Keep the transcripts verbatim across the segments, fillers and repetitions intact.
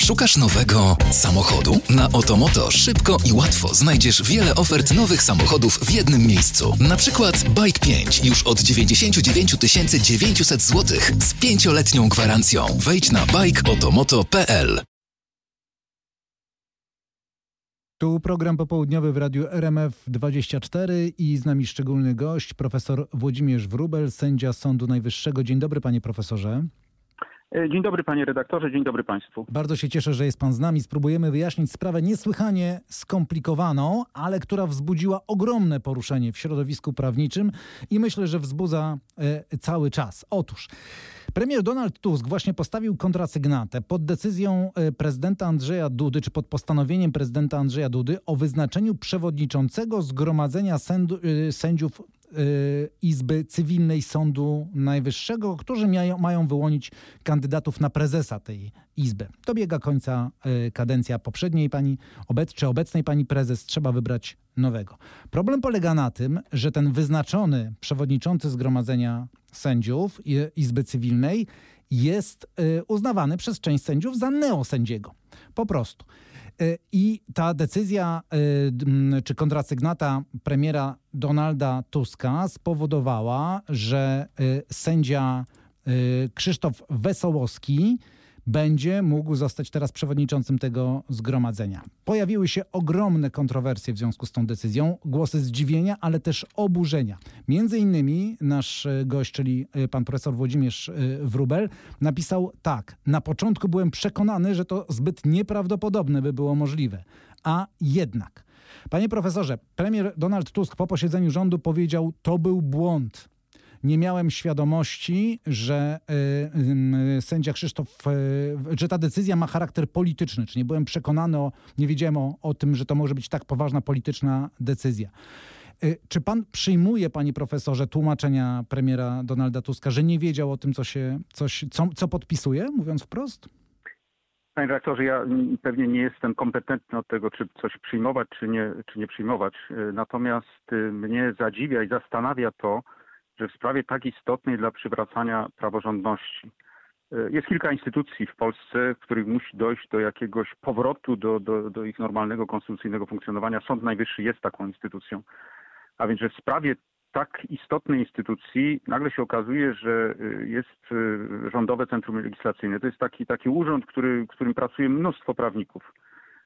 Szukasz nowego samochodu? Na Otomoto szybko i łatwo znajdziesz wiele ofert nowych samochodów w jednym miejscu. Na przykład Bike pięć już od dziewięćdziesiąt dziewięć tysięcy dziewięćset złotych z pięcioletnią gwarancją. Wejdź na bike otomoto kropka p l. Tu program popołudniowy w radiu R M F dwadzieścia cztery i z nami szczególny gość, profesor Włodzimierz Wróbel, sędzia Sądu Najwyższego. Dzień dobry, panie profesorze. Dzień dobry, panie redaktorze, dzień dobry państwu. Bardzo się cieszę, że jest pan z nami. Spróbujemy wyjaśnić sprawę niesłychanie skomplikowaną, ale która wzbudziła ogromne poruszenie w środowisku prawniczym i myślę, że wzbudza e, cały czas. Otóż premier Donald Tusk właśnie postawił kontrasygnatę pod decyzją prezydenta Andrzeja Dudy, czy pod postanowieniem prezydenta Andrzeja Dudy o wyznaczeniu przewodniczącego Zgromadzenia Sędu, Sędziów Izby Cywilnej Sądu Najwyższego, którzy mają, mają wyłonić kandydatów na prezesa tej Izby. Dobiega końca kadencja poprzedniej pani, obec, czy obecnej pani prezes, trzeba wybrać nowego. Problem polega na tym, że ten wyznaczony przewodniczący Zgromadzenia Sędziów Izby Cywilnej jest uznawany przez część sędziów za neosędziego. Po prostu. I ta decyzja, czy kontrasygnata premiera Donalda Tuska spowodowała, że sędzia Krzysztof Wesołowski będzie mógł zostać teraz przewodniczącym tego zgromadzenia. Pojawiły się ogromne kontrowersje w związku z tą decyzją, głosy zdziwienia, ale też oburzenia. Między innymi nasz gość, czyli pan profesor Włodzimierz Wróbel, napisał tak: na początku byłem przekonany, że to zbyt nieprawdopodobne by było możliwe, a jednak. Panie profesorze, premier Donald Tusk po posiedzeniu rządu powiedział, to był błąd. Nie miałem świadomości, że y, y, sędzia Krzysztof, y, że ta decyzja ma charakter polityczny. Czy nie byłem przekonany, o, nie wiedziałem o, o tym, że to może być tak poważna polityczna decyzja. Y, czy pan przyjmuje, panie profesorze, tłumaczenia premiera Donalda Tuska, że nie wiedział o tym, co się, coś, co, co podpisuje, mówiąc wprost? Panie redaktorze, ja pewnie nie jestem kompetentny od tego, czy coś przyjmować, czy nie, czy nie przyjmować. Natomiast mnie zadziwia i zastanawia to, że w sprawie tak istotnej dla przywracania praworządności jest kilka instytucji w Polsce, w których musi dojść do jakiegoś powrotu do, do, do ich normalnego, konstytucyjnego funkcjonowania. Sąd Najwyższy jest taką instytucją. A więc, że w sprawie tak istotnej instytucji nagle się okazuje, że jest Rządowe Centrum Legislacyjne. To jest taki, taki urząd, który, w którym pracuje mnóstwo prawników.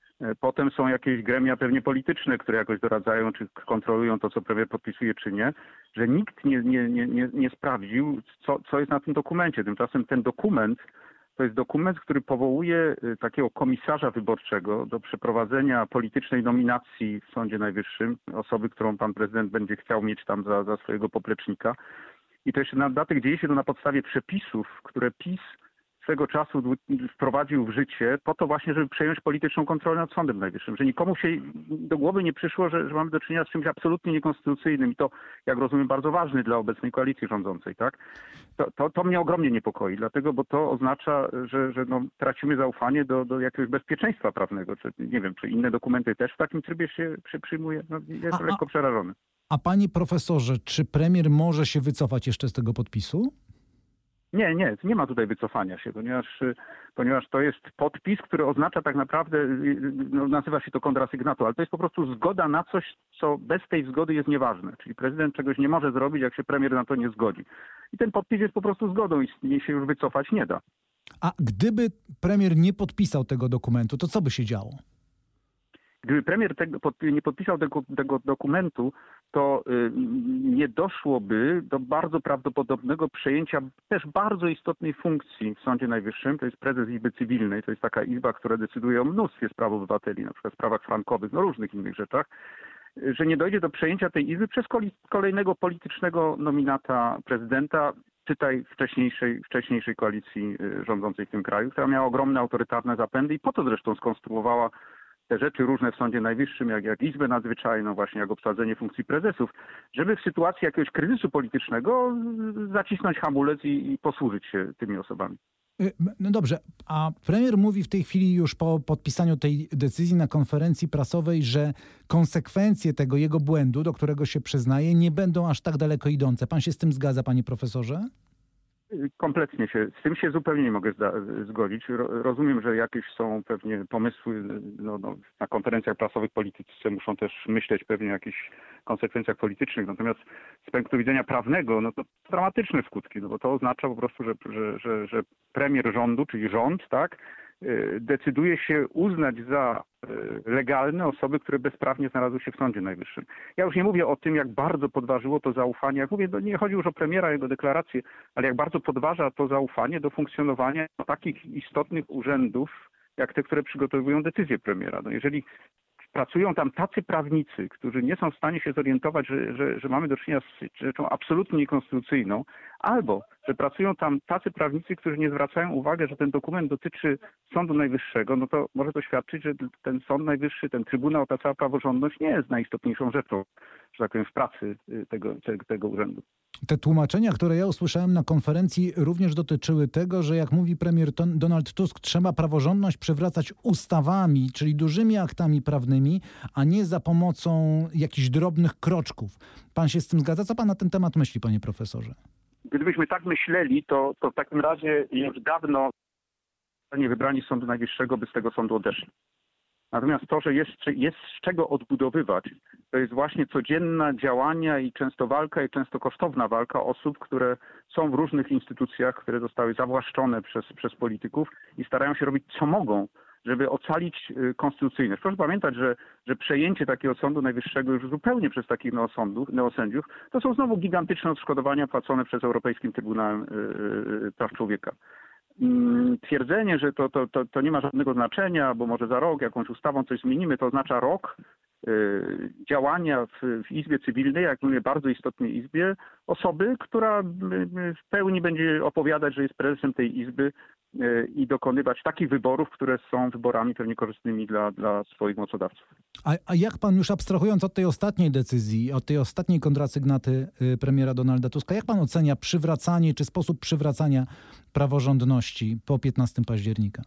Potem są jakieś gremia pewnie polityczne, które jakoś doradzają, czy kontrolują to, co premier podpisuje, czy nie, że nikt nie, nie, nie, nie, nie sprawdził, co, co jest na tym dokumencie. Tymczasem ten dokument to jest dokument, który powołuje takiego komisarza wyborczego do przeprowadzenia politycznej nominacji w Sądzie Najwyższym, osoby, którą pan prezydent będzie chciał mieć tam za, za swojego poplecznika. I to jeszcze na dodatek dzieje się to na podstawie przepisów, które PiS swego czasu wprowadził w życie po to właśnie, żeby przejąć polityczną kontrolę nad Sądem Najwyższym. Że nikomu się do głowy nie przyszło, że, że mamy do czynienia z czymś absolutnie niekonstytucyjnym i to, jak rozumiem, bardzo ważny dla obecnej koalicji rządzącej, tak? To, to, to mnie ogromnie niepokoi, dlatego, bo to oznacza, że, że no, tracimy zaufanie do, do jakiegoś bezpieczeństwa prawnego. Czy, nie wiem, czy inne dokumenty też w takim trybie się przy, przyjmuje. No, jestem lekko przerażony. A panie profesorze, czy premier może się wycofać jeszcze z tego podpisu? Nie, nie, nie ma tutaj wycofania się, ponieważ, ponieważ to jest podpis, który oznacza tak naprawdę, no, nazywa się to kontrasygnatą, ale to jest po prostu zgoda na coś, co bez tej zgody jest nieważne. Czyli prezydent czegoś nie może zrobić, jak się premier na to nie zgodzi. I ten podpis jest po prostu zgodą i się już wycofać nie da. A gdyby premier nie podpisał tego dokumentu, to co by się działo? Gdyby premier tego, nie podpisał tego, tego dokumentu, to y, nie doszłoby do bardzo prawdopodobnego przejęcia też bardzo istotnej funkcji w Sądzie Najwyższym. To jest prezes Izby Cywilnej. To jest taka izba, która decyduje o mnóstwie spraw obywateli, na przykład sprawach frankowych, no różnych innych rzeczach, że nie dojdzie do przejęcia tej izby przez kolejnego politycznego nominata prezydenta, czytaj wcześniejszej, wcześniejszej koalicji rządzącej w tym kraju, która miała ogromne autorytarne zapędy i po to zresztą skonstruowała te rzeczy różne w Sądzie Najwyższym, jak, jak Izbę Nadzwyczajną, właśnie jak obsadzenie funkcji prezesów, żeby w sytuacji jakiegoś kryzysu politycznego zacisnąć hamulec i, i posłużyć się tymi osobami. No dobrze, a premier mówi w tej chwili już po podpisaniu tej decyzji na konferencji prasowej, że konsekwencje tego jego błędu, do którego się przyznaje, nie będą aż tak daleko idące. Pan się z tym zgadza, panie profesorze? Kompletnie się, z tym się zupełnie nie mogę zda, zgodzić. Ro, rozumiem, że jakieś są pewnie pomysły, no, no, na konferencjach prasowych politycy muszą też myśleć pewnie o jakichś konsekwencjach politycznych, natomiast z punktu widzenia prawnego, no to dramatyczne skutki, no bo to oznacza po prostu, że, że, że, że premier rządu, czyli rząd, tak, decyduje się uznać za legalne osoby, które bezprawnie znalazły się w Sądzie Najwyższym. Ja już nie mówię o tym, jak bardzo podważyło to zaufanie. Jak mówię, to nie chodzi już o premiera, jego deklaracje, ale jak bardzo podważa to zaufanie do funkcjonowania takich istotnych urzędów, jak te, które przygotowują decyzję premiera. No jeżeli pracują tam tacy prawnicy, którzy nie są w stanie się zorientować, że, że, że mamy do czynienia z rzeczą absolutnie niekonstytucyjną, albo że pracują tam tacy prawnicy, którzy nie zwracają uwagi, że ten dokument dotyczy Sądu Najwyższego, no to może to świadczyć, że ten Sąd Najwyższy, ten Trybunał, ta cała praworządność nie jest najistotniejszą rzeczą, że tak powiem, w pracy tego, tego, tego urzędu. Te tłumaczenia, które ja usłyszałem na konferencji, również dotyczyły tego, że jak mówi premier Donald Tusk, trzeba praworządność przywracać ustawami, czyli dużymi aktami prawnymi, a nie za pomocą jakichś drobnych kroczków. Pan się z tym zgadza? Co pan na ten temat myśli, panie profesorze? Gdybyśmy tak myśleli, to, to w takim razie już dawno nie wybrani Sądu Najwyższego by z tego sądu odeszli. Natomiast to, że jeszcze jest z czego odbudowywać, to jest właśnie codzienna działania i często walka, i często kosztowna walka osób, które są w różnych instytucjach, które zostały zawłaszczone przez, przez polityków i starają się robić co mogą, żeby ocalić konstytucyjność. Proszę pamiętać, że, że przejęcie takiego Sądu Najwyższego już zupełnie przez takich neosądów, neosędziów, to są znowu gigantyczne odszkodowania płacone przez Europejskim Trybunałem yy, Praw Człowieka. Twierdzenie, że to, to, to, to nie ma żadnego znaczenia, bo może za rok jakąś ustawą coś zmienimy, to oznacza rok y, działania w, w Izbie Cywilnej, jak mówię, bardzo istotnej Izbie, osoby, która w pełni będzie opowiadać, że jest prezesem tej Izby y, i dokonywać takich wyborów, które są wyborami pewnie korzystnymi dla, dla swoich mocodawców. A, a jak pan, już abstrahując od tej ostatniej decyzji, od tej ostatniej kontrasygnaty y, premiera Donalda Tuska, jak pan ocenia przywracanie, czy sposób przywracania praworządności po piętnastego października?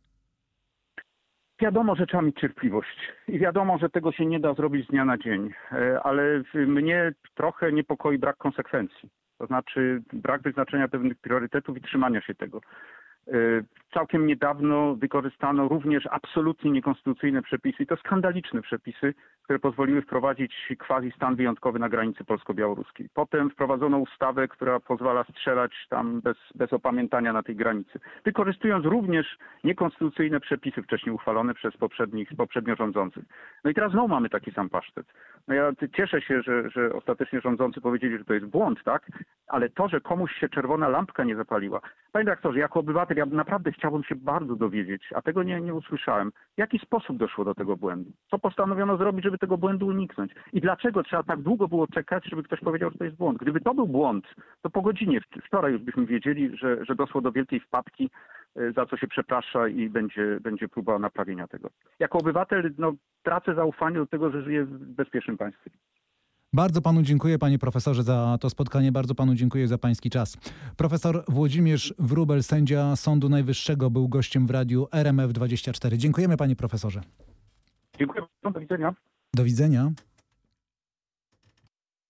Wiadomo, że trzeba mieć cierpliwość i wiadomo, że tego się nie da zrobić z dnia na dzień, ale mnie trochę niepokoi brak konsekwencji, to znaczy brak wyznaczenia pewnych priorytetów i trzymania się tego. Całkiem niedawno wykorzystano również absolutnie niekonstytucyjne przepisy, i to skandaliczne przepisy, które pozwoliły wprowadzić quasi stan wyjątkowy na granicy polsko-białoruskiej. Potem wprowadzono ustawę, która pozwala strzelać tam bez, bez opamiętania na tej granicy. Wykorzystując również niekonstytucyjne przepisy wcześniej uchwalone przez poprzednich, poprzednio rządzących. No i teraz znowu mamy taki sam pasztet. No ja cieszę się, że, że ostatecznie rządzący powiedzieli, że to jest błąd, tak? Ale to, że komuś się czerwona lampka nie zapaliła. Panie doktorze, jako obywatel ja naprawdę chciałbym się bardzo dowiedzieć, a tego nie, nie usłyszałem, w jaki sposób doszło do tego błędu? Co postanowiono zrobić, żeby tego błędu uniknąć? I dlaczego trzeba tak długo było czekać, żeby ktoś powiedział, że to jest błąd? Gdyby to był błąd, to po godzinie, wczoraj już byśmy wiedzieli, że, że doszło do wielkiej wpadki, za co się przeprasza i będzie, będzie próba naprawienia tego. Jako obywatel no, tracę zaufanie do tego, że żyję w bezpiecznym państwie. Bardzo panu dziękuję, panie profesorze, za to spotkanie. Bardzo panu dziękuję za pański czas. Profesor Włodzimierz Wróbel, sędzia Sądu Najwyższego, był gościem w radiu R M F dwadzieścia cztery. Dziękujemy, panie profesorze. Dziękuję. Do widzenia. Do widzenia.